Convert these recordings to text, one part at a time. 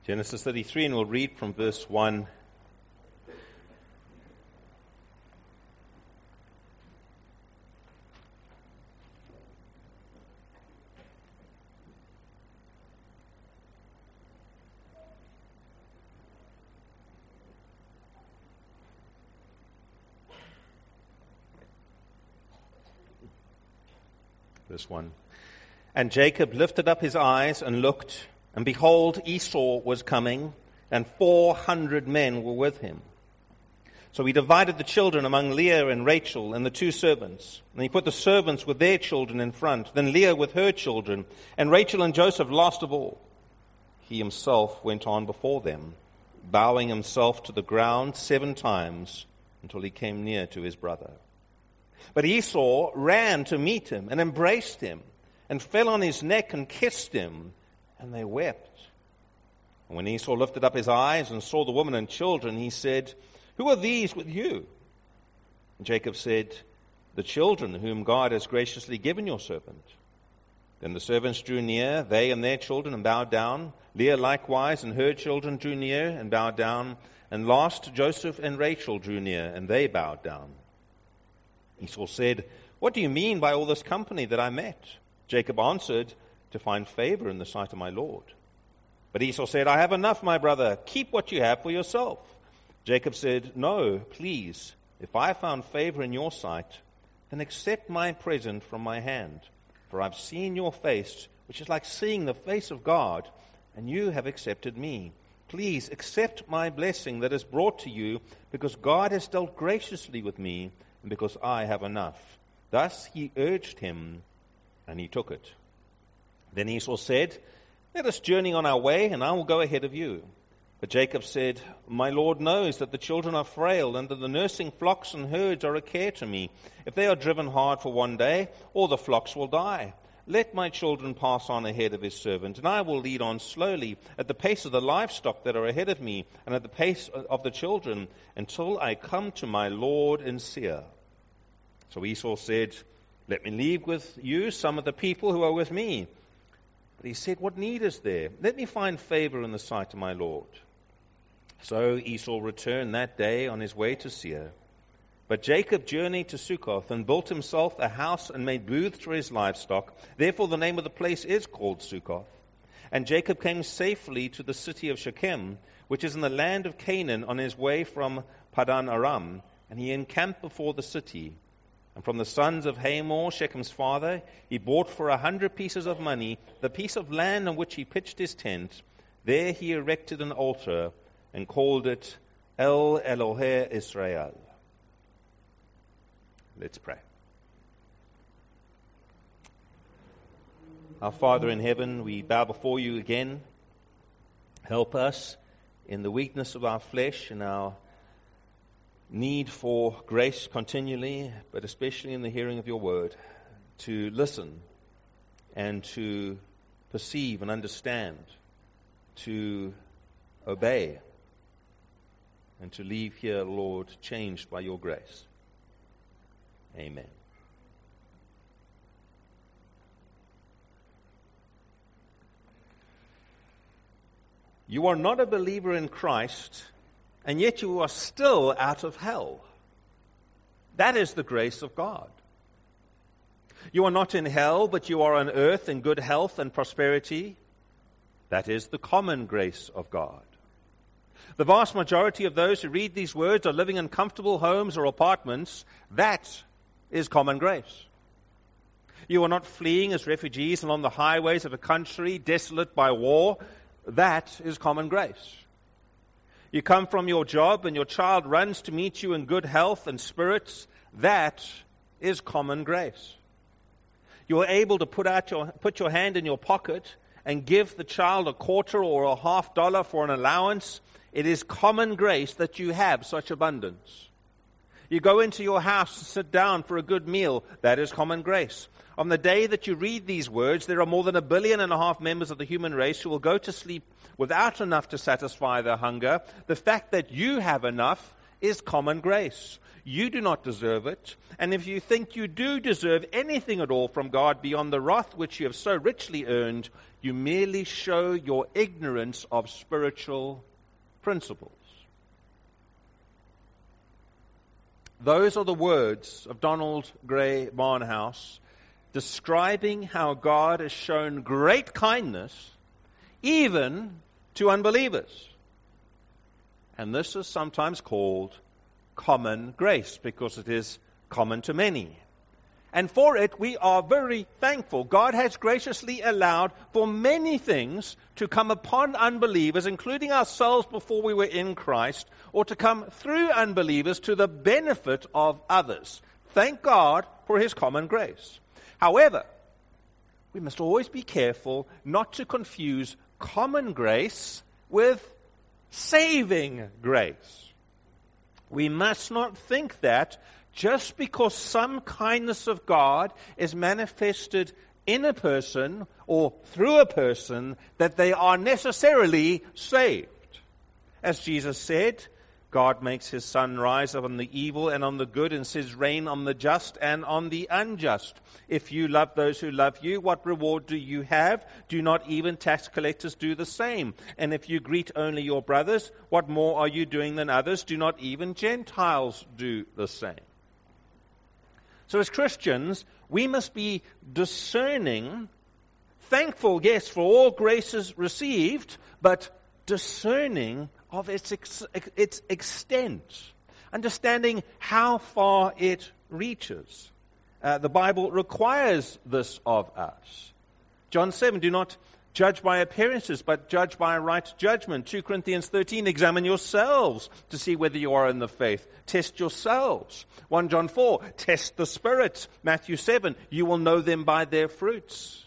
Genesis 33, and we'll read from verse 1. Verse 1. And Jacob lifted up his eyes and looked, and behold, Esau was coming, and 400 men were with him. So he divided the children among Leah and Rachel and the two servants. And he put the servants with their children in front, then Leah with her children, and Rachel and Joseph last of all. He himself went on before them, bowing himself to the ground 7 times until he came near to his brother. But Esau ran to meet him and embraced him and fell on his neck and kissed him, and they wept. And when Esau lifted up his eyes and saw the woman and children, he said, "Who are these with you?" And Jacob said, "The children whom God has graciously given your servant." Then the servants drew near, they and their children, and bowed down. Leah likewise and her children drew near and bowed down. And last Joseph and Rachel drew near, and they bowed down. Esau said, "What do you mean by all this company that I met?" Jacob answered, "To find favor in the sight of my Lord." But Esau said, "I have enough, my brother. Keep what you have for yourself." Jacob said, "No, please. If I found favor in your sight, then accept my present from my hand. For I've seen your face, which is like seeing the face of God, and you have accepted me. Please accept my blessing that is brought to you, because God has dealt graciously with me, and because I have enough." Thus he urged him, and he took it. Then Esau said, "Let us journey on our way, and I will go ahead of you." But Jacob said, "My Lord knows that the children are frail, and that the nursing flocks and herds are a care to me. If they are driven hard for one day, all the flocks will die. Let my children pass on ahead of his servant, and I will lead on slowly, at the pace of the livestock that are ahead of me, and at the pace of the children, until I come to my Lord in Seir." So Esau said, "Let me leave with you some of the people who are with me." But he said, "What need is there? Let me find favor in the sight of my Lord." So Esau returned that day on his way to Seir. But Jacob journeyed to Succoth and built himself a house and made booths for his livestock. Therefore the name of the place is called Succoth. And Jacob came safely to the city of Shechem, which is in the land of Canaan, on his way from Padan Aram, and he encamped before the city. And from the sons of Hamor, Shechem's father, he bought for 100 pieces of money the piece of land on which he pitched his tent. There he erected an altar and called it El Elohe Israel. Let's pray. Our Father in heaven, we bow before you again. Help us in the weakness of our flesh and our need for grace continually, but especially in the hearing of your word, to listen and to perceive and understand, to obey, and to leave here, Lord, changed by your grace. Amen. You are not a believer in Christ, and yet you are still out of hell. That is the grace of God. You are not in hell, but you are on earth in good health and prosperity. That is the common grace of God. The vast majority of those who read these words are living in comfortable homes or apartments. That is common grace. You are not fleeing as refugees along the highways of a country desolate by war. That is common grace. You come from your job and your child runs to meet you in good health and spirits. That is common grace. You are able to put your hand in your pocket and give the child a quarter or a $50 for an allowance. It is common grace that you have such abundance. You go into your house to sit down for a good meal. That is common grace. On the day that you read these words, there are more than 1.5 billion members of the human race who will go to sleep without enough to satisfy their hunger. The fact that you have enough is common grace. You do not deserve it, and if you think you do deserve anything at all from God beyond the wrath which you have so richly earned, you merely show your ignorance of spiritual principles. Those are the words of Donald Gray Barnhouse describing how God has shown great kindness even to unbelievers. And this is sometimes called common grace because it is common to many. And for it, we are very thankful. God has graciously allowed for many things to come upon unbelievers, including ourselves before we were in Christ, or to come through unbelievers to the benefit of others. Thank God for His common grace. However, we must always be careful not to confuse common grace with saving grace. We must not think that just because some kindness of God is manifested in a person or through a person, that they are necessarily saved. As Jesus said, God makes His sun rise on the evil and on the good, and sends rain on the just and on the unjust. If you love those who love you, what reward do you have? Do not even tax collectors do the same? And if you greet only your brothers, what more are you doing than others? Do not even Gentiles do the same? So as Christians, we must be discerning, thankful, yes, for all graces received, but discerning of its extent, understanding how far it reaches. The Bible requires this of us. John 7, do not judge by appearances, but judge by right judgment. 2 Corinthians 13, examine yourselves to see whether you are in the faith. Test yourselves. 1 John 4, test the spirits. Matthew 7, you will know them by their fruits.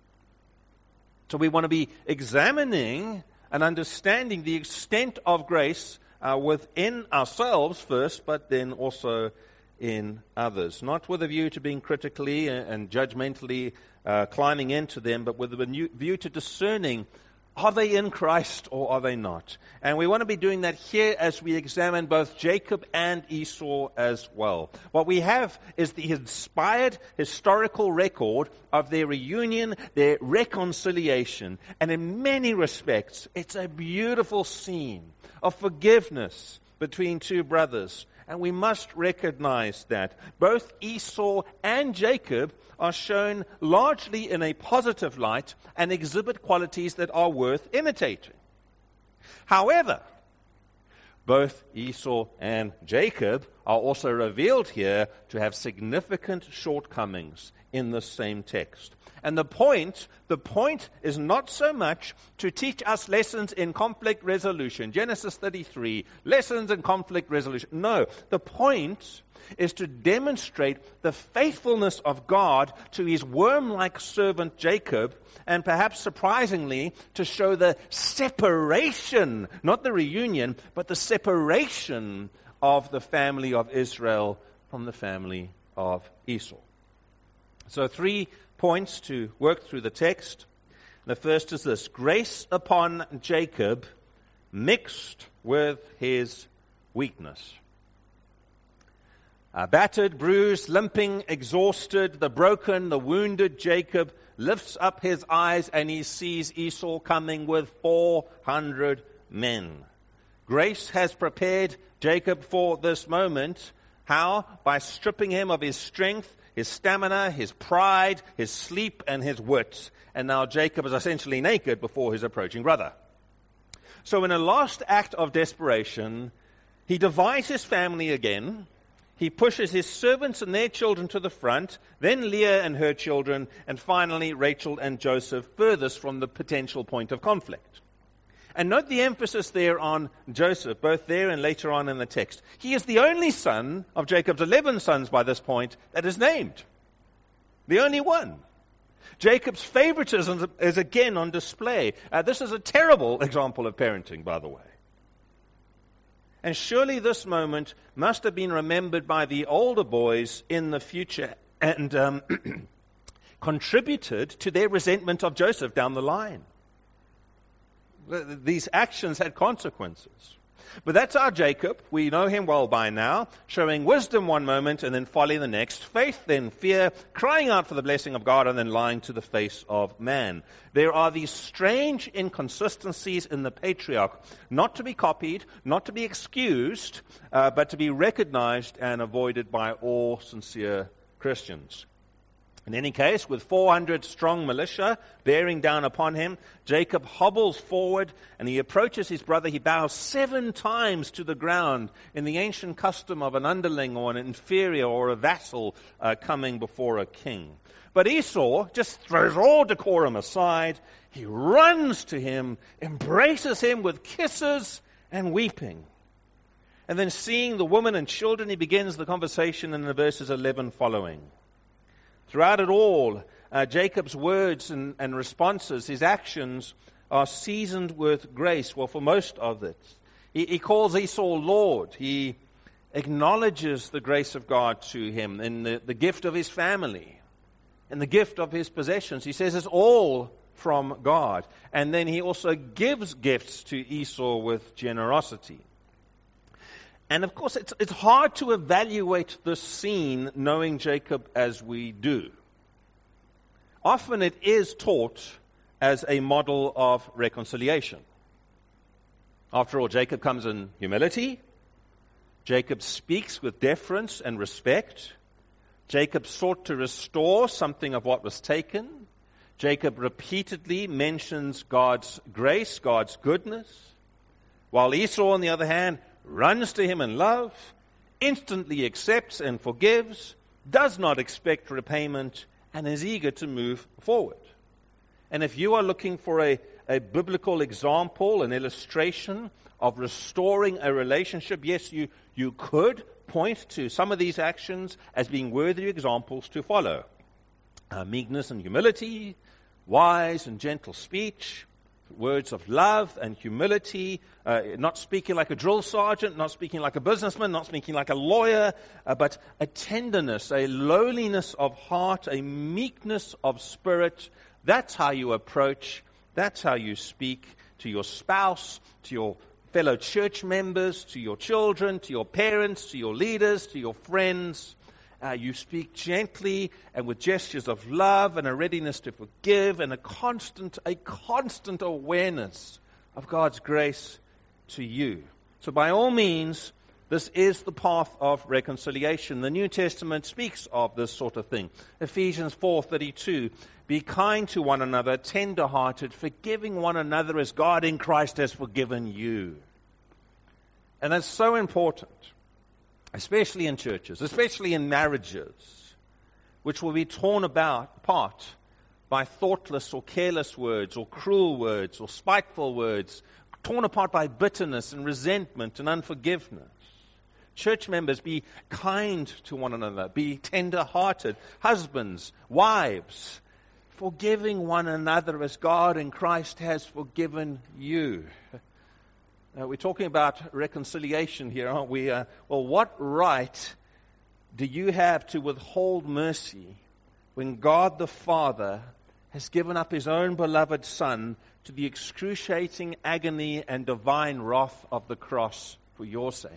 So we want to be examining and understanding the extent of grace within ourselves first, but then also in others. Not with a view to being critically and judgmentally climbing into them, but with a view to discerning, are they in Christ or are they not? And we want to be doing that here as we examine both Jacob and Esau as well. What we have is the inspired historical record of their reunion, their reconciliation. And in many respects, it's a beautiful scene of forgiveness between two brothers. And we must recognize that both Esau and Jacob are shown largely in a positive light and exhibit qualities that are worth imitating. However, both Esau and Jacob are also revealed here to have significant shortcomings in the same text. And the point is not so much to teach us lessons in conflict resolution. Genesis 33, lessons in conflict resolution. No, the point is to demonstrate the faithfulness of God to His worm-like servant Jacob, and perhaps surprisingly, to show the separation, not the reunion, but the separation of the family of Israel from the family of Esau. So 3 points to work through the text. The first is this: grace upon Jacob mixed with his weakness. Battered, bruised, limping, exhausted, the broken, the wounded Jacob lifts up his eyes and he sees Esau coming with 400 men. Grace has prepared Jacob for this moment. How? By stripping him of his strength, his stamina, his pride, his sleep, and his wits. And now Jacob is essentially naked before his approaching brother. So in a last act of desperation, he divides his family again. He pushes his servants and their children to the front, then Leah and her children, and finally Rachel and Joseph furthest from the potential point of conflict. And note the emphasis there on Joseph, both there and later on in the text. He is the only son of Jacob's 11 sons by this point that is named. The only one. Jacob's favoritism is again on display. This is a terrible example of parenting, by the way. And surely this moment must have been remembered by the older boys in the future and contributed to their resentment of Joseph down the line. These actions had consequences. But that's our Jacob. We know him well by now, showing wisdom one moment and then folly the next, faith then fear, crying out for the blessing of God and then lying to the face of man. There are these strange inconsistencies in the patriarch, not to be copied, not to be excused, but to be recognized and avoided by all sincere Christians. In any case, with 400 strong militia bearing down upon him, Jacob hobbles forward and he approaches his brother. He bows 7 times to the ground in the ancient custom of an underling or an inferior or a vassal coming before a king. But Esau just throws all decorum aside. He runs to him, embraces him with kisses and weeping. And then seeing the woman and children, he begins the conversation in the verses 11 following. Throughout it all, Jacob's words and responses, his actions, are seasoned with grace. Well, for most of it. He calls Esau Lord. He acknowledges the grace of God to him in the gift of his family, in the gift of his possessions. He says it's all from God. And then he also gives gifts to Esau with generosity. And of course, it's hard to evaluate this scene knowing Jacob as we do. Often it is taught as a model of reconciliation. After all, Jacob comes in humility. Jacob speaks with deference and respect. Jacob sought to restore something of what was taken. Jacob repeatedly mentions God's grace, God's goodness. While Esau, on the other hand, runs to him in love, instantly accepts and forgives, does not expect repayment, and is eager to move forward. And if you are looking for a biblical example, an illustration of restoring a relationship, yes, you could point to some of these actions as being worthy examples to follow. Meekness and humility, wise and gentle speech, words of love and humility, not speaking like a drill sergeant, not speaking like a businessman, not speaking like a lawyer, but a tenderness, a lowliness of heart, a meekness of spirit. That's how you approach, that's how you speak to your spouse, to your fellow church members, to your children, to your parents, to your leaders, to your friends. You speak gently and with gestures of love and a readiness to forgive and a constant awareness of God's grace to you. So by all means, this is the path of reconciliation. The New Testament speaks of this sort of thing. Ephesians 4:32, be kind to one another, tender-hearted, forgiving one another as God in Christ has forgiven you. And that's so important. Especially in churches, especially in marriages, which will be torn apart by thoughtless or careless words or cruel words or spiteful words, torn apart by bitterness and resentment and unforgiveness. Church members, be kind to one another, be tender-hearted. Husbands, wives, forgiving one another as God in Christ has forgiven you. We're talking about reconciliation here, aren't we? Well, what right do you have to withhold mercy when God the Father has given up his own beloved Son to the excruciating agony and divine wrath of the cross for your sake?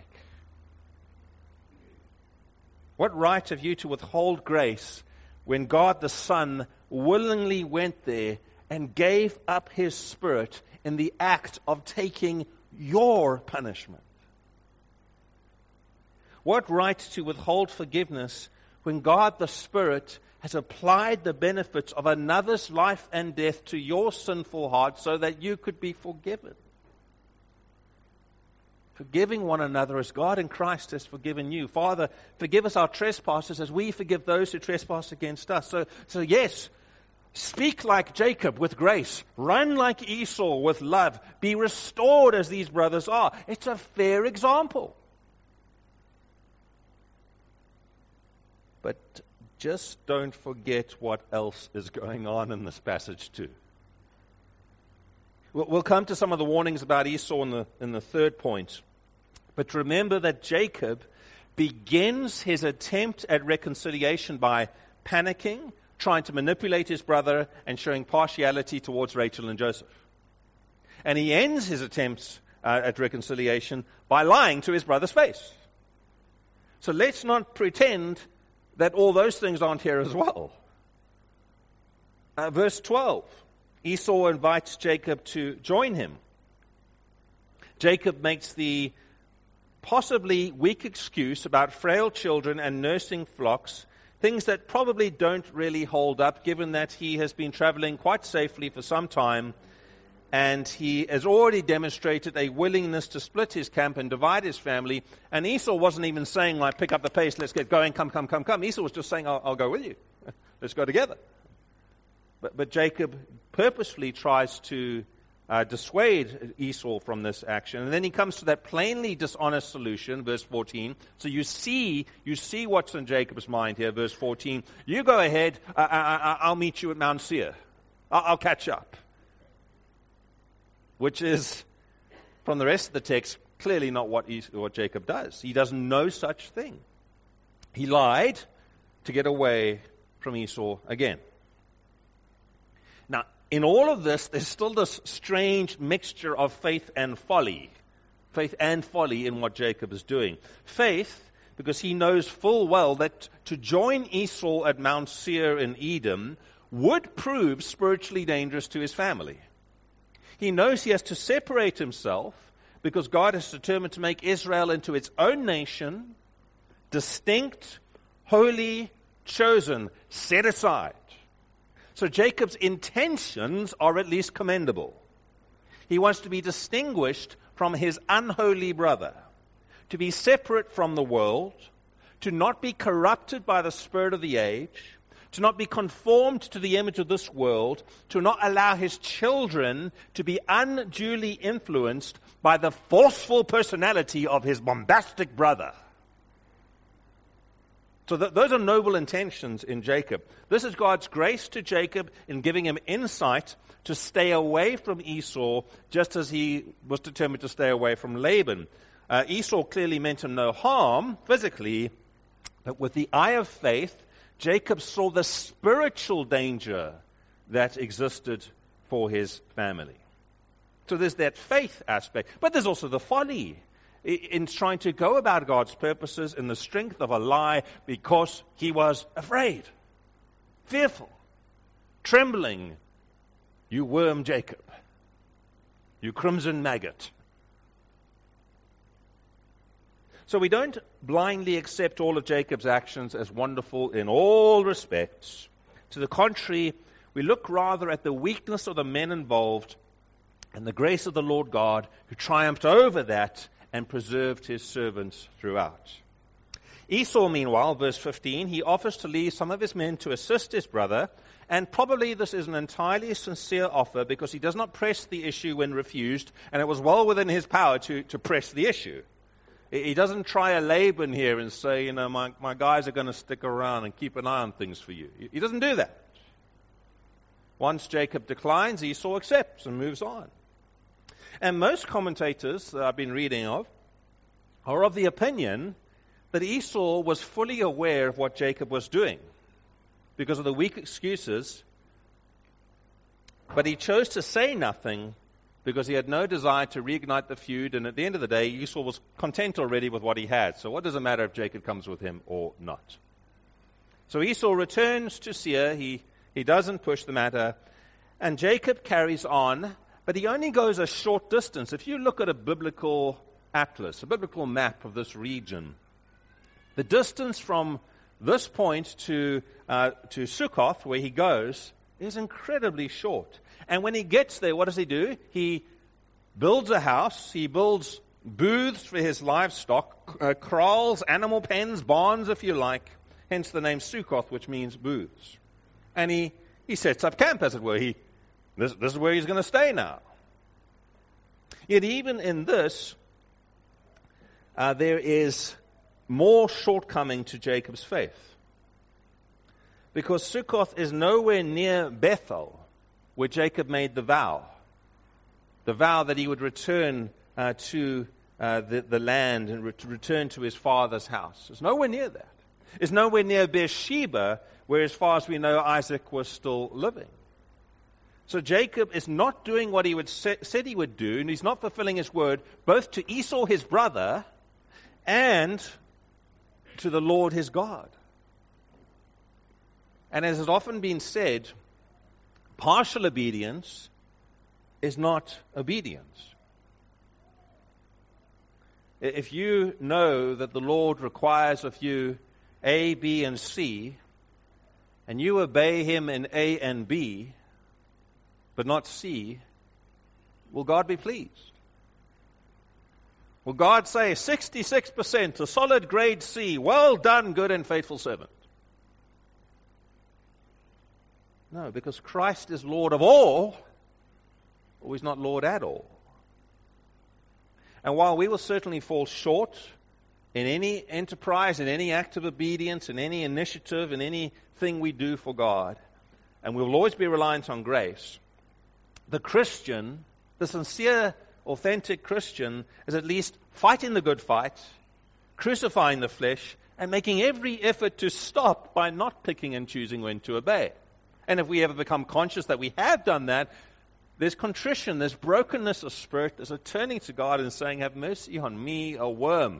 What right have you to withhold grace when God the Son willingly went there and gave up his Spirit in the act of taking your punishment? What right to withhold forgiveness when God the Spirit has applied the benefits of another's life and death to your sinful heart so that you could be forgiven? Forgiving one another as God in Christ has forgiven you. Father, forgive us our trespasses as we forgive those who trespass against us. So yes, speak like Jacob with grace. Run like Esau with love. Be restored as these brothers are. It's a fair example. But just don't forget what else is going on in this passage too. We'll come to some of the warnings about Esau in the third point. But remember that Jacob begins his attempt at reconciliation by panicking, trying to manipulate his brother, and showing partiality towards Rachel and Joseph. And he ends his attempts at reconciliation by lying to his brother's face. So let's not pretend that all those things aren't here as well. Verse 12, Esau invites Jacob to join him. Jacob makes the possibly weak excuse about frail children and nursing flocks, things that probably don't really hold up, given that he has been traveling quite safely for some time, and he has already demonstrated a willingness to split his camp and divide his family. And Esau wasn't even saying, like, pick up the pace, let's get going, come. Esau was just saying, I'll go with you. Let's go together. But Jacob purposefully tries to dissuade Esau from this action. And then he comes to that plainly dishonest solution, verse 14. So you see what's in Jacob's mind here, verse 14. You go ahead, I'll meet you at Mount Seir. I'll catch up. Which is, from the rest of the text, clearly not what Jacob does. He does no such thing. He lied to get away from Esau again. Now, in all of this, there's still this strange mixture of faith and folly. Faith and folly in what Jacob is doing. Faith, because he knows full well that to join Esau at Mount Seir in Edom would prove spiritually dangerous to his family. He knows he has to separate himself because God has determined to make Israel into its own nation, distinct, holy, chosen, set aside. So Jacob's intentions are at least commendable. He wants to be distinguished from his unholy brother, to be separate from the world, to not be corrupted by the spirit of the age, to not be conformed to the image of this world, to not allow his children to be unduly influenced by the forceful personality of his bombastic brother. So those are noble intentions in Jacob. This is God's grace to Jacob in giving him insight to stay away from Esau, just as he was determined to stay away from Laban. Esau clearly meant him no harm physically, but with the eye of faith, Jacob saw the spiritual danger that existed for his family. So there's that faith aspect, but there's also the folly in trying to go about God's purposes in the strength of a lie because he was afraid, fearful, trembling. You worm Jacob, you crimson maggot. So we don't blindly accept all of Jacob's actions as wonderful in all respects. To the contrary, we look rather at the weakness of the men involved and the grace of the Lord God who triumphed over that and preserved his servants throughout. Esau, meanwhile, verse 15, he offers to leave some of his men to assist his brother, and probably this is an entirely sincere offer because he does not press the issue when refused, and it was well within his power to press the issue. He doesn't try a Laban here and say, my guys are going to stick around and keep an eye on things for you. He doesn't do that. Once Jacob declines, Esau accepts and moves on. And most commentators that I've been reading of are of the opinion that Esau was fully aware of what Jacob was doing because of the weak excuses, but he chose to say nothing because he had no desire to reignite the feud, and at the end of the day, Esau was content already with what he had. So what does it matter if Jacob comes with him or not? So Esau returns to Seir. He doesn't push the matter, and Jacob carries on. But he only goes a short distance. If you look at a biblical atlas, a biblical map of this region, the distance from this point to Sukkoth, where he goes, is incredibly short. And when he gets there, what does he do? He builds a house. He builds booths for his livestock, kraals, animal pens, barns, if you like. Hence the name Sukkoth, which means booths. And he sets up camp, as it were. This is where he's going to stay now. Yet even in this, there is more shortcoming to Jacob's faith. Because Sukkoth is nowhere near Bethel, where Jacob made the vow. The vow that he would return to the land and return to his father's house. It's nowhere near that. It's nowhere near Beersheba, where as far as we know Isaac was still living. So Jacob is not doing what he said he would do, and he's not fulfilling his word, both to Esau his brother and to the Lord his God. And as has often been said, partial obedience is not obedience. If you know that the Lord requires of you A, B, and C, and you obey him in A and B, but not C, will God be pleased? Will God say 66%, a solid grade C, well done, good and faithful servant? No, because Christ is Lord of all, or he's not Lord at all. And while we will certainly fall short in any enterprise, in any act of obedience, in any initiative, in anything we do for God, and we will always be reliant on grace, the Christian, the sincere, authentic Christian, is at least fighting the good fight, crucifying the flesh, and making every effort to stop by not picking and choosing when to obey. And if we ever become conscious that we have done that, there's contrition, there's brokenness of spirit, there's a turning to God and saying, have mercy on me, a worm.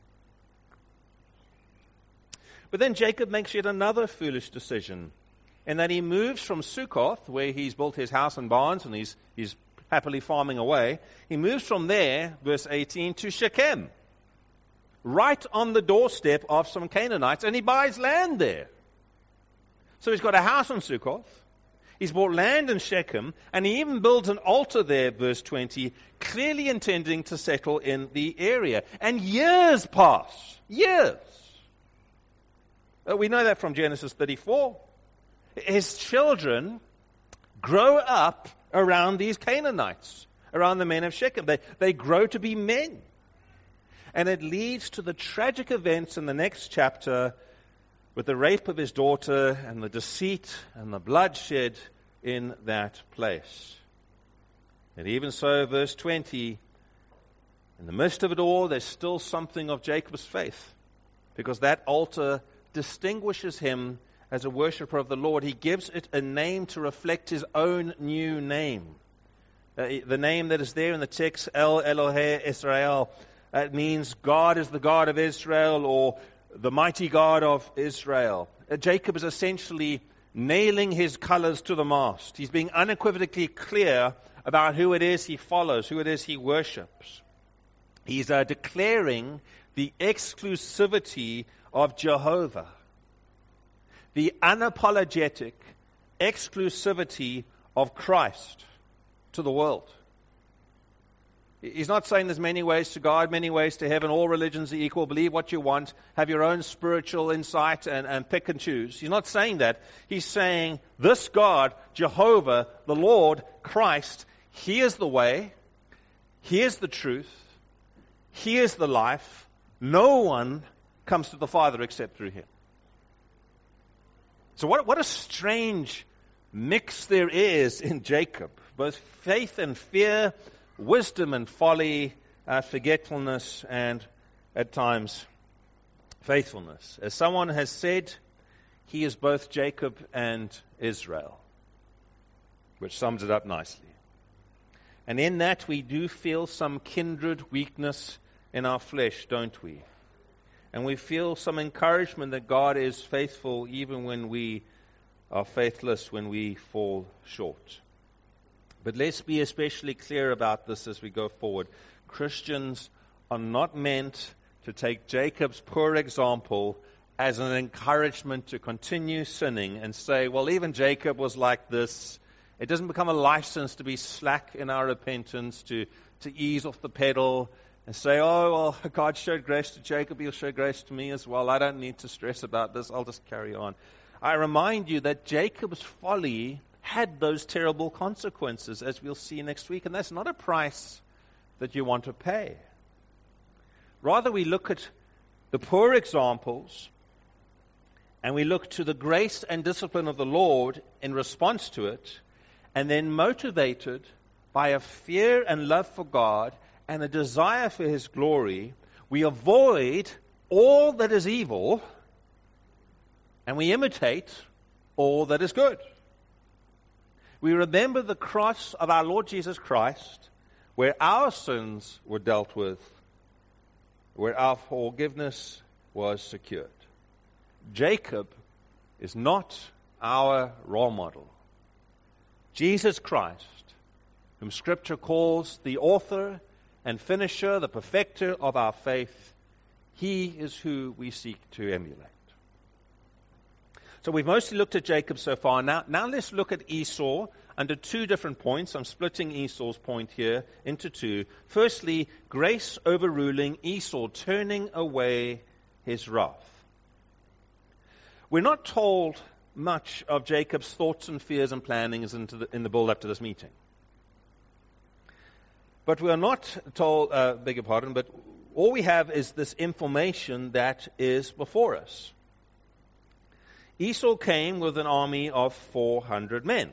But then Jacob makes yet another foolish decision, in that he moves from Succoth, where he's built his house and barns, and he's happily farming away. He moves from there, verse 18, to Shechem, right on the doorstep of some Canaanites, and he buys land there. So he's got a house in Succoth, he's bought land in Shechem, and he even builds an altar there, verse 20, clearly intending to settle in the area. And years pass. Years. We know that from Genesis 34. His children grow up around these Canaanites, around the men of Shechem. They grow to be men. And it leads to the tragic events in the next chapter, with the rape of his daughter and the deceit and the bloodshed in that place. And even so, verse 20, in the midst of it all, there's still something of Jacob's faith, because that altar distinguishes him as a worshiper of the Lord. He gives it a name to reflect his own new name. The name that is there in the text, El Elohe Israel, it means God is the God of Israel, or the mighty God of Israel. Jacob is essentially nailing his colors to the mast. He's being unequivocally clear about who it is he follows, who it is he worships. He's declaring the exclusivity of Jehovah, the unapologetic exclusivity of Christ to the world. He's not saying there's many ways to God, many ways to heaven, all religions are equal, believe what you want, have your own spiritual insight and pick and choose. He's not saying that. He's saying this God, Jehovah, the Lord, Christ, He is the way, He is the truth, He is the life. No one comes to the Father except through Him. So what a strange mix there is in Jacob, both faith and fear, wisdom and folly, forgetfulness, and at times faithfulness. As someone has said, he is both Jacob and Israel, which sums it up nicely. And in that we do feel some kindred weakness in our flesh, don't we? And we feel some encouragement that God is faithful even when we are faithless, when we fall short. But let's be especially clear about this as we go forward. Christians are not meant to take Jacob's poor example as an encouragement to continue sinning and say, well, even Jacob was like this. It doesn't become a license to be slack in our repentance, to ease off the pedal and say, oh, well, God showed grace to Jacob, He'll show grace to me as well. I don't need to stress about this. I'll just carry on. I remind you that Jacob's folly had those terrible consequences, as we'll see next week, and that's not a price that you want to pay. Rather, we look at the poor examples, and we look to the grace and discipline of the Lord in response to it, and then motivated by a fear and love for God and a desire for His glory, we avoid all that is evil, and we imitate all that is good. we remember the cross of our Lord Jesus Christ, where our sins were dealt with, where our forgiveness was secured. Jacob is not our role model. Jesus Christ, whom Scripture calls the author and finisher, the perfecter of our faith, he is who we seek to emulate. So we've mostly looked at Jacob so far. Now let's look at Esau under two different points. I'm splitting Esau's point here into two. Firstly, grace overruling Esau, turning away his wrath. We're not told much of Jacob's thoughts and fears and plannings in the build-up to this meeting. But we are not told, but all we have is this information that is before us. Esau came with an army of 400 men.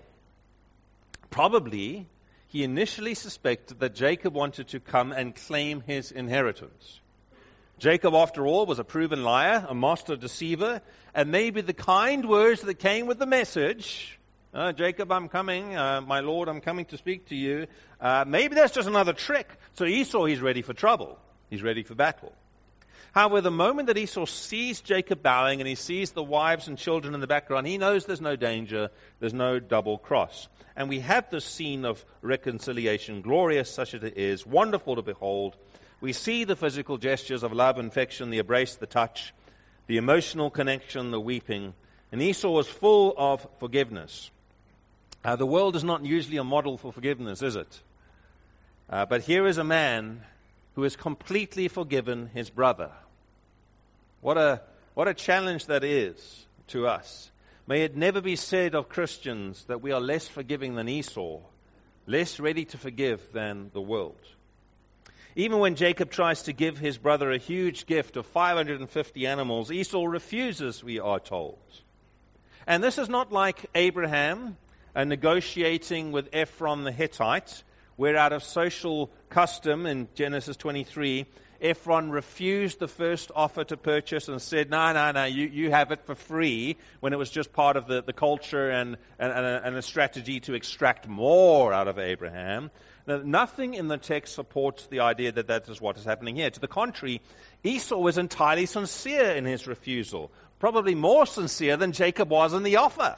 Probably, he initially suspected that Jacob wanted to come and claim his inheritance. Jacob, after all, was a proven liar, a master deceiver, and maybe the kind words that came with the message, Jacob, I'm coming, my Lord, I'm coming to speak to you, maybe that's just another trick. So Esau, he's ready for trouble. He's ready for battle. However, the moment that Esau sees Jacob bowing and he sees the wives and children in the background, he knows there's no danger, there's no double cross. And we have this scene of reconciliation, glorious such as it is, wonderful to behold. We see the physical gestures of love and affection, the embrace, the touch, the emotional connection, the weeping. And Esau was full of forgiveness. The world is not usually a model for forgiveness, is it? But here is a man who has completely forgiven his brother. What a challenge that is to us. May it never be said of Christians that we are less forgiving than Esau, less ready to forgive than the world. Even when Jacob tries to give his brother a huge gift of 550 animals, Esau refuses, we are told. And this is not like Abraham negotiating with Ephron the Hittite, where out of social custom in Genesis 23, Ephron refused the first offer to purchase and said, no, you have it for free, when it was just part of the culture and a strategy to extract more out of Abraham. Now, nothing in the text supports the idea that that is what is happening here. To the contrary, Esau was entirely sincere in his refusal, probably more sincere than Jacob was in the offer.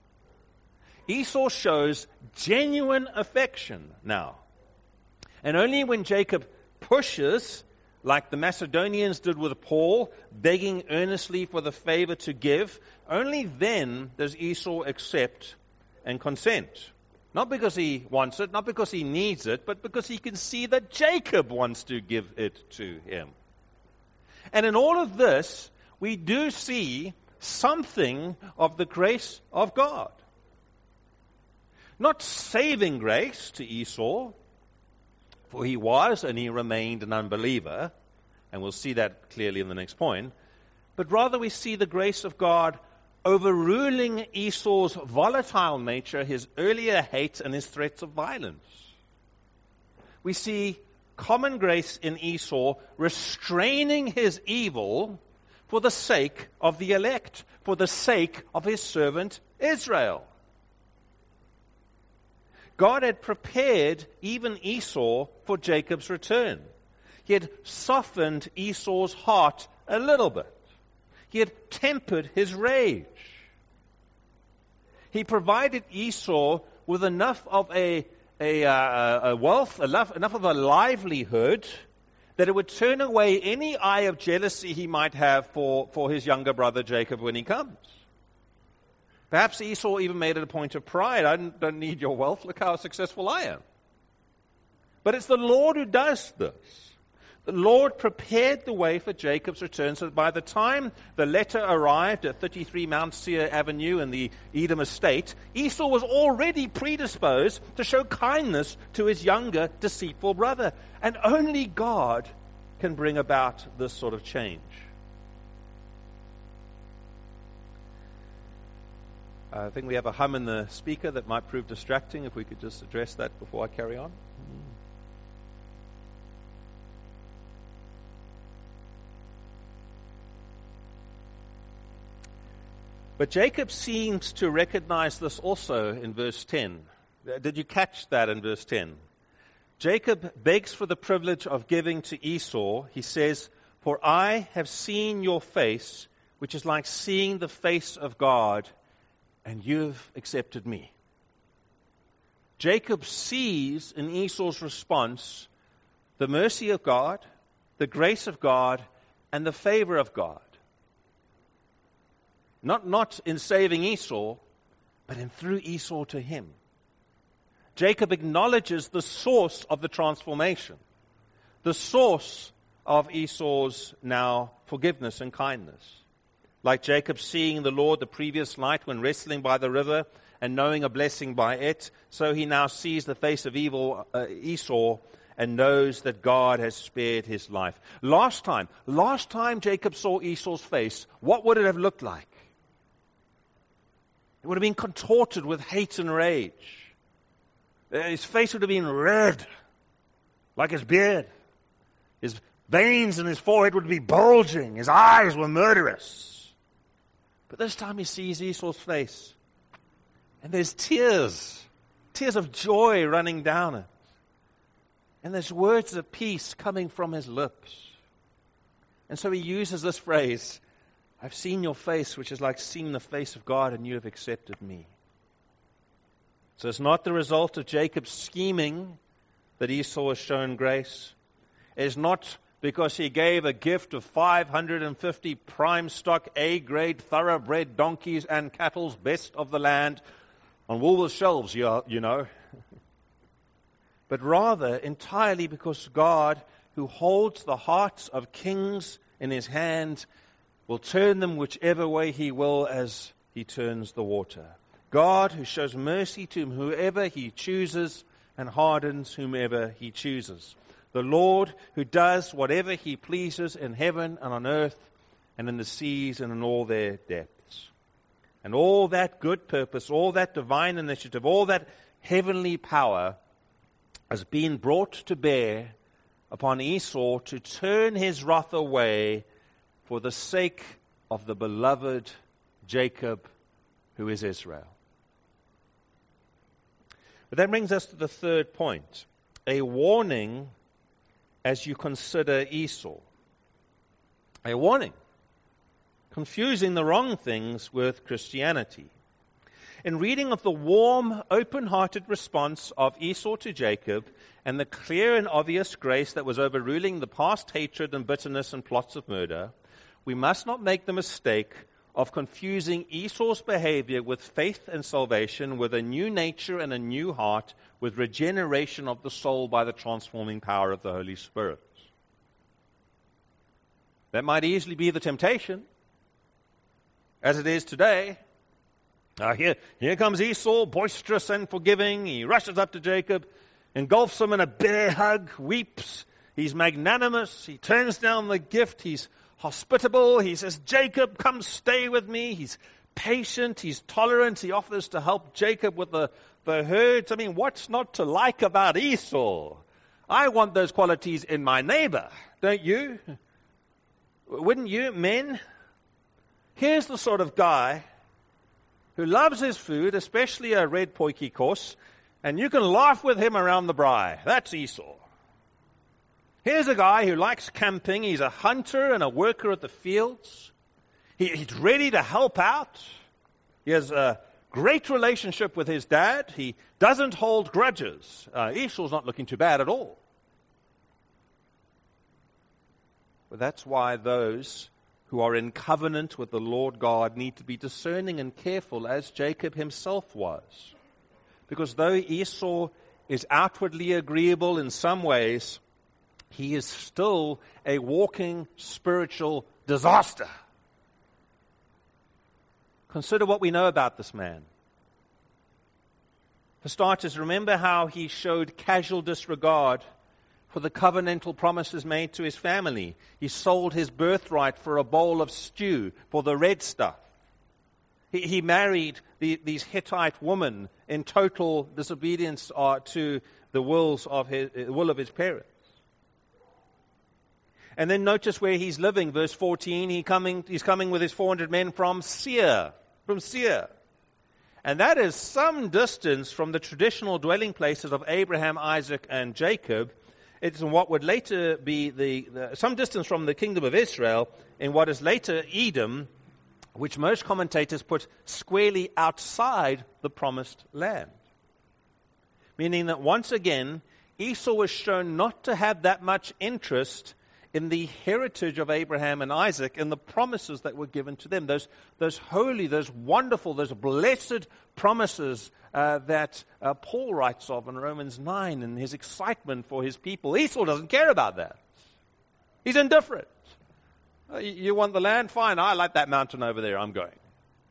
Esau shows genuine affection now. And only when Jacob pushes, like the Macedonians did with Paul, begging earnestly for the favor to give, only then does Esau accept and consent. Not because he wants it, not because he needs it, but because he can see that Jacob wants to give it to him. And in all of this, we do see something of the grace of God. Not saving grace to Esau, for he was and he remained an unbeliever, and we'll see that clearly in the next point, but rather we see the grace of God overruling Esau's volatile nature, his earlier hate and his threats of violence. We see common grace in Esau restraining his evil for the sake of the elect, for the sake of his servant Israel. God had prepared even Esau for Jacob's return. He had softened Esau's heart a little bit. He had tempered his rage. He provided Esau with enough of a wealth, enough of a livelihood, that it would turn away any eye of jealousy he might have for his younger brother Jacob when he comes. Perhaps Esau even made it a point of pride. I don't need your wealth. Look how successful I am. But it's the Lord who does this. The Lord prepared the way for Jacob's return, so that by the time the letter arrived at 33 Mount Seir Avenue in the Edom estate, Esau was already predisposed to show kindness to his younger, deceitful brother. And only God can bring about this sort of change. I think we have a hum in the speaker that might prove distracting. If we could just address that before I carry on. But Jacob seems to recognize this also in verse 10. Did you catch that in verse 10? Jacob begs for the privilege of giving to Esau. He says, "For I have seen your face, which is like seeing the face of God, and you've accepted me." Jacob sees in Esau's response the mercy of God, the grace of God, and the favor of God. Not in saving Esau, but in through Esau to him. Jacob acknowledges the source of the transformation, the source of Esau's now forgiveness and kindness. Like Jacob seeing the Lord the previous night when wrestling by the river and knowing a blessing by it, so he now sees the face of evil Esau and knows that God has spared his life. Last time Jacob saw Esau's face, what would it have looked like? It would have been contorted with hate and rage. His face would have been red, like his beard. His veins in his forehead would be bulging. His eyes were murderous. But this time he sees Esau's face, and there's tears of joy running down it. And there's words of peace coming from his lips. And so he uses this phrase, "I've seen your face, which is like seeing the face of God, and you have accepted me." So it's not the result of Jacob's scheming that Esau has shown grace. It's not because he gave a gift of 550 prime stock, A-grade, thoroughbred donkeys and cattle's best of the land on Woolworths shelves, you know. But rather entirely because God, who holds the hearts of kings in his hand, will turn them whichever way he will as he turns the water. God who shows mercy to whoever he chooses and hardens whomever he chooses. The Lord who does whatever he pleases in heaven and on earth and in the seas and in all their depths. And all that good purpose, all that divine initiative, all that heavenly power has been brought to bear upon Esau to turn his wrath away for the sake of the beloved Jacob, who is Israel. But that brings us to the third point, a warning as you consider Esau. A warning, confusing the wrong things with Christianity. In reading of the warm, open-hearted response of Esau to Jacob and the clear and obvious grace that was overruling the past hatred and bitterness and plots of murder, we must not make the mistake of confusing Esau's behavior with faith and salvation, with a new nature and a new heart, with regeneration of the soul by the transforming power of the Holy Spirit. That might easily be the temptation, as it is today. Here comes Esau, boisterous and forgiving. He rushes up to Jacob, engulfs him in a bear hug, weeps. He's magnanimous. He turns down the gift. He's hospitable. He says, "Jacob, come stay with me." He's patient. He's tolerant. He offers to help Jacob with the herds. I mean, what's not to like about Esau? I want those qualities in my neighbor, don't you? Wouldn't you, men? Here's the sort of guy who loves his food, especially a red potjie course, and you can laugh with him around the braai. That's Esau. Here's a guy who likes camping. He's a hunter and a worker at the fields. He's ready to help out. He has a great relationship with his dad. He doesn't hold grudges. Esau's not looking too bad at all. But that's why those who are in covenant with the Lord God need to be discerning and careful, as Jacob himself was. Because though Esau is outwardly agreeable in some ways, he is still a walking spiritual disaster. Consider what we know about this man. For starters, remember how he showed casual disregard for the covenantal promises made to his family. He sold his birthright for a bowl of stew, for the red stuff. He married these Hittite women in total disobedience to the will of his parents. And then notice where he's living. Verse 14, he's coming with his 400 men from Seir. And And that is some distance from the traditional dwelling places of Abraham, Isaac, and Jacob. It's in what would later be some distance from the kingdom of Israel in what is later Edom, which most commentators put squarely outside the promised land. Meaning that once again, Esau was shown not to have that much interest in the heritage of Abraham and Isaac and the promises that were given to them. Those holy, those wonderful, those blessed promises that Paul writes of in Romans 9 and his excitement for his people. Esau doesn't care about that. He's indifferent. You want the land? Fine. I like that mountain over there. I'm going.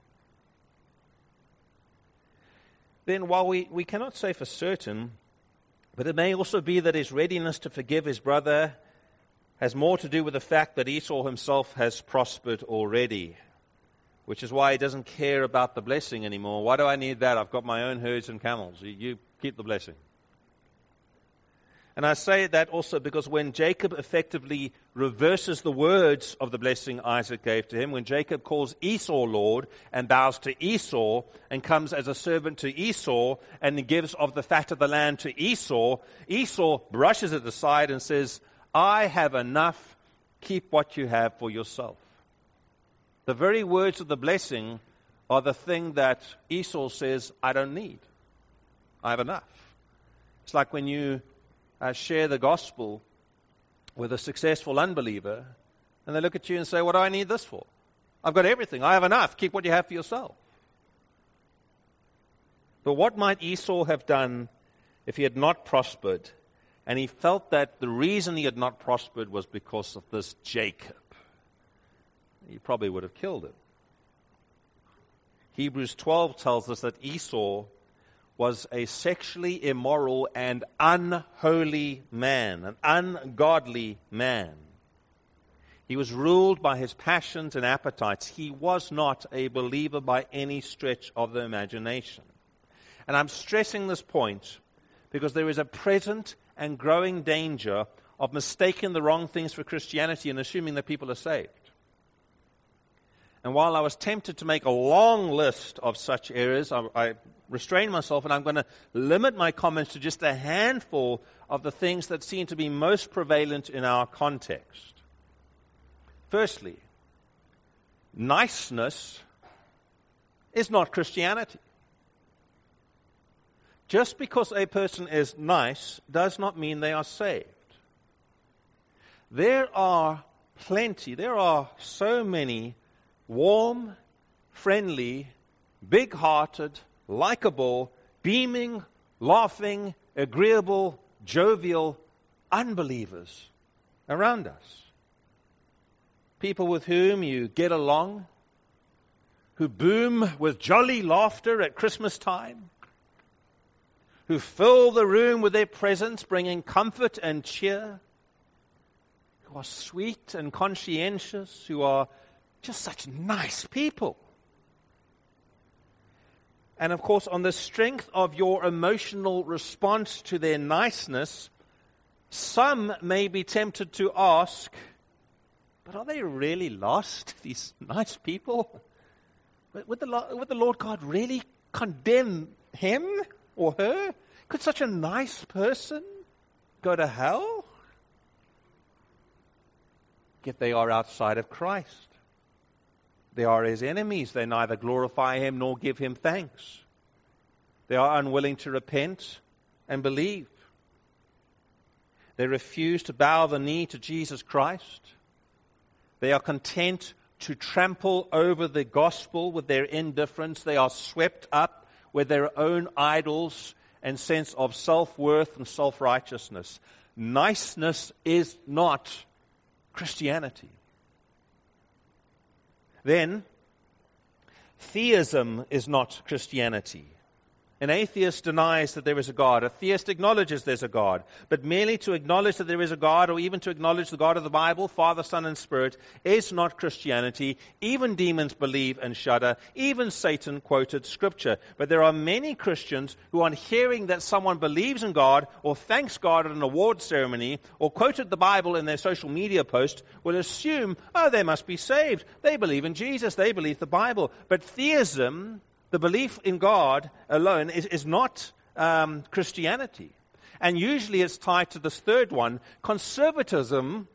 Then while we cannot say for certain, but it may also be that his readiness to forgive his brother has more to do with the fact that Esau himself has prospered already, which is why he doesn't care about the blessing anymore. Why do I need that? I've got my own herds and camels. You keep the blessing. And I say that also because when Jacob effectively reverses the words of the blessing Isaac gave to him, when Jacob calls Esau Lord and bows to Esau and comes as a servant to Esau and gives of the fat of the land to Esau, Esau brushes it aside and says, I have enough, keep what you have for yourself. The very words of the blessing are the thing that Esau says, I don't need. I have enough. It's like when you share the gospel with a successful unbeliever, and they look at you and say, what do I need this for? I've got everything. I have enough. Keep what you have for yourself. But what might Esau have done if he had not prospered, and he felt that the reason he had not prospered was because of this Jacob? He probably would have killed him. Hebrews 12 tells us that Esau was a sexually immoral and unholy man, an ungodly man. He was ruled by his passions and appetites. He was not a believer by any stretch of the imagination. And I'm stressing this point because there is a present and growing danger of mistaking the wrong things for Christianity and assuming that people are saved. And while I was tempted to make a long list of such errors, I restrained myself, and I'm going to limit my comments to just a handful of the things that seem to be most prevalent in our context. Firstly, niceness is not Christianity. Just because a person is nice does not mean they are saved. There are so many warm, friendly, big-hearted, likable, beaming, laughing, agreeable, jovial unbelievers around us. People with whom you get along, who boom with jolly laughter at Christmas time, who fill the room with their presence, bringing comfort and cheer, who are sweet and conscientious, who are just such nice people. And of course, on the strength of your emotional response to their niceness, some may be tempted to ask, but are they really lost, these nice people? Would the Lord God really condemn him or her? Could such a nice person go to hell? Yet they are outside of Christ. They are his enemies. They neither glorify him nor give him thanks. They are unwilling to repent and believe. They refuse to bow the knee to Jesus Christ. They are content to trample over the gospel with their indifference. They are swept up with their own idols and sense of self-worth and self-righteousness. Niceness is not Christianity. Then, theism is not Christianity. An atheist denies that there is a God. A theist acknowledges there's a God. But merely to acknowledge that there is a God, or even to acknowledge the God of the Bible, Father, Son, and Spirit, is not Christianity. Even demons believe and shudder. Even Satan quoted Scripture. But there are many Christians who, on hearing that someone believes in God, or thanks God at an award ceremony, or quoted the Bible in their social media post, will assume, oh, they must be saved. They believe in Jesus. They believe the Bible. But theism, The belief in God alone is not Christianity. And usually it's tied to this third one. Conservatism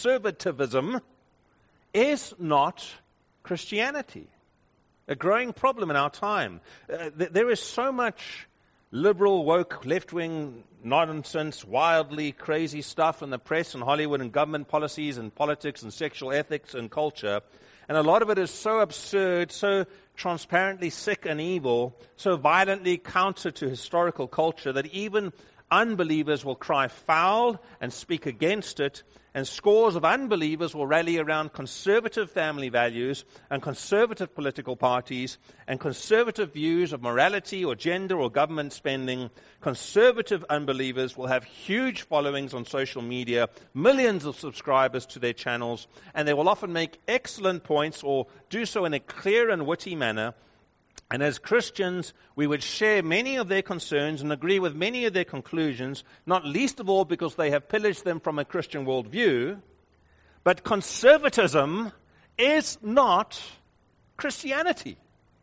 is not Christianity. A growing problem in our time. There is so much liberal, woke, left-wing nonsense, wildly crazy stuff in the press and Hollywood and government policies and politics and sexual ethics and culture. And a lot of it is so absurd, so transparently sick and evil, so violently counter to historical culture that even unbelievers will cry foul and speak against it, and scores of unbelievers will rally around conservative family values and conservative political parties and conservative views of morality or gender or government spending. Conservative unbelievers will have huge followings on social media, millions of subscribers to their channels, and they will often make excellent points or do so in a clear and witty manner. And as Christians, we would share many of their concerns and agree with many of their conclusions, not least of all because they have pillaged them from a Christian worldview. But conservatism is not Christianity.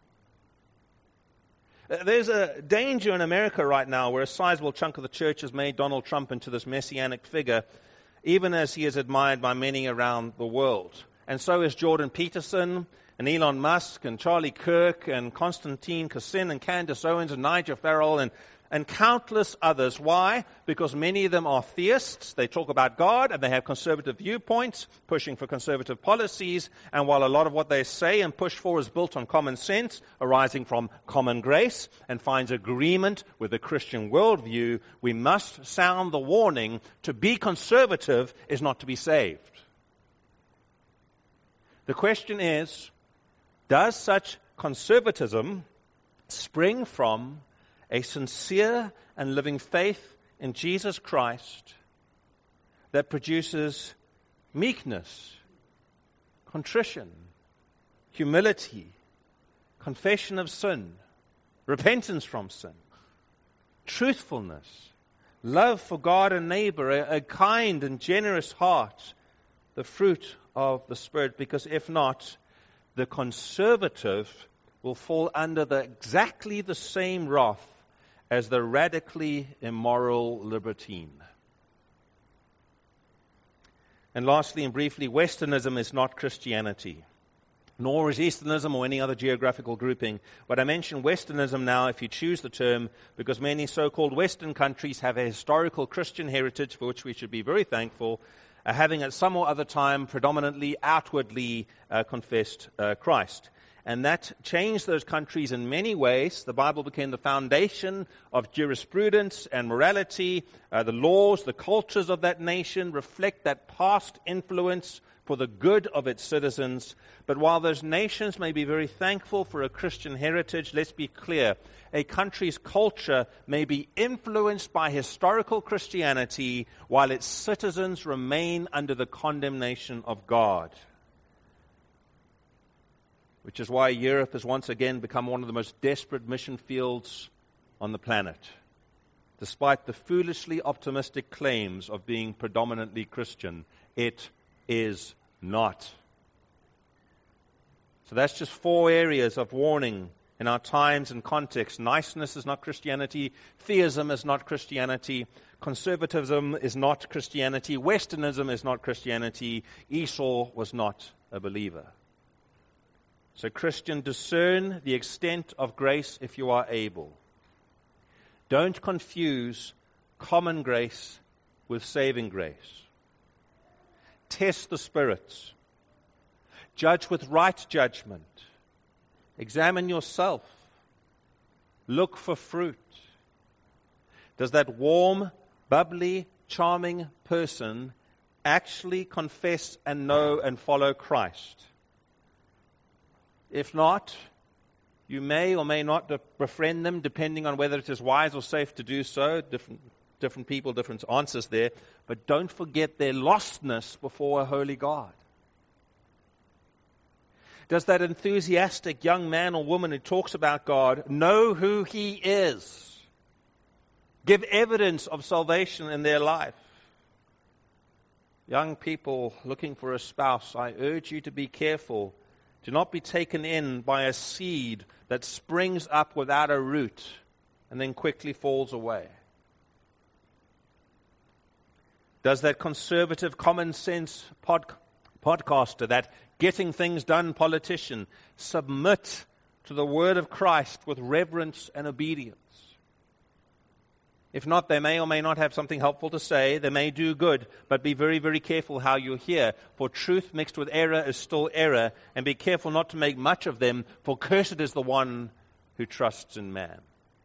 There's a danger in America right now where a sizable chunk of the church has made Donald Trump into this messianic figure, even as he is admired by many around the world. And so is Jordan Peterson, and Elon Musk, and Charlie Kirk, and Konstantin Kassin, and Candace Owens, and Nigel Farrell, and countless others. Why? Because many of them are theists. They talk about God, and they have conservative viewpoints, pushing for conservative policies. And while a lot of what they say and push for is built on common sense, arising from common grace, and finds agreement with the Christian worldview, we must sound the warning: to be conservative is not to be saved. The question is, does such conservatism spring from a sincere and living faith in Jesus Christ that produces meekness, contrition, humility, confession of sin, repentance from sin, truthfulness, love for God and neighbor, a kind and generous heart, the fruit of the Spirit? Because if not, the conservative will fall under exactly the same wrath as the radically immoral libertine. And lastly and briefly, Westernism is not Christianity, nor is Easternism or any other geographical grouping. But I mention Westernism now, if you choose the term, because many so-called Western countries have a historical Christian heritage for which we should be very thankful, having at some or other time predominantly outwardly confessed Christ. And that changed those countries in many ways. The Bible became the foundation of jurisprudence and morality. The laws, the cultures of that nation reflect that past influence for the good of its citizens. But while those nations may be very thankful for a Christian heritage, let's be clear, a country's culture may be influenced by historical Christianity while its citizens remain under the condemnation of God. Which is why Europe has once again become one of the most desperate mission fields on the planet, despite the foolishly optimistic claims of being predominantly Christian. It is not. So that's just 4 areas of warning in our times and context. Niceness is not Christianity. Theism is not Christianity. Conservatism is not Christianity. Westernism is not Christianity. Esau was not a believer. So Christian, discern the extent of grace if you are able. Don't confuse common grace with saving grace. Test the spirits. Judge with right judgment. Examine yourself. Look for fruit. Does that warm, bubbly, charming person actually confess and know and follow Christ? If not, you may or may not befriend them, depending on whether it is wise or safe to do so. Different people, different answers there. But don't forget their lostness before a holy God. Does that enthusiastic young man or woman who talks about God know who He is? Give evidence of salvation in their life. Young people looking for a spouse, I urge you to be careful Do not be taken in by a seed that springs up without a root and then quickly falls away. Does that conservative common sense podcaster, that getting things done politician, submit to the word of Christ with reverence and obedience? If not, they may or may not have something helpful to say. They may do good, but be very, very careful how you hear. For truth mixed with error is still error, and be careful not to make much of them, for cursed is the one who trusts in man.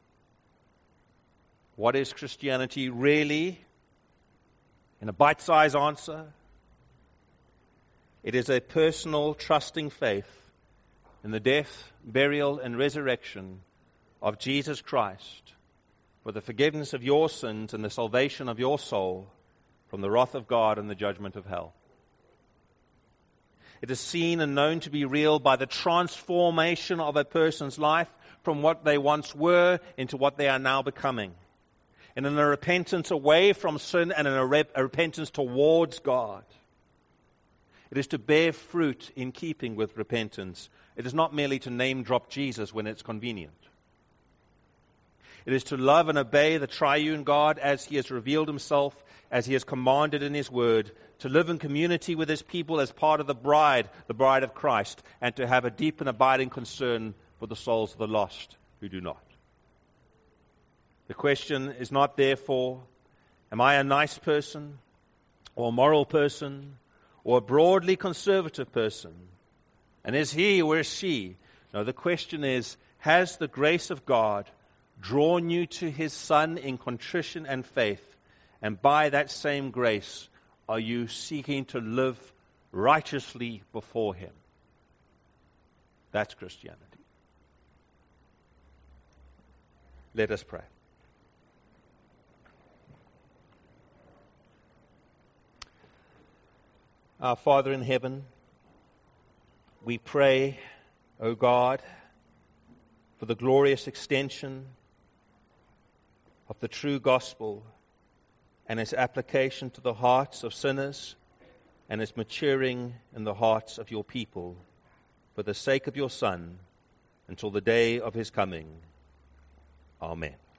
What is Christianity really? In a bite-sized answer, it is a personal, trusting faith in the death, burial, and resurrection of Jesus Christ for the forgiveness of your sins and the salvation of your soul from the wrath of God and the judgment of hell. It is seen and known to be real by the transformation of a person's life from what they once were into what they are now becoming. And in a repentance away from sin and in a repentance towards God. It is to bear fruit in keeping with repentance. It is not merely to name drop Jesus when it's convenient. It is to love and obey the triune God as He has revealed Himself, as He has commanded in His Word, to live in community with His people as part of the bride of Christ, and to have a deep and abiding concern for the souls of the lost who do not. The question is not, therefore, am I a nice person, or a moral person, or a broadly conservative person? And is he or is she? No, the question is, has the grace of God drawn you to His Son in contrition and faith? And by that same grace, are you seeking to live righteously before Him? That's Christianity. Let us pray. Our Father in heaven, we pray, O God, for the glorious extension of the true gospel and its application to the hearts of sinners and its maturing in the hearts of your people for the sake of your Son until the day of His coming. Amen.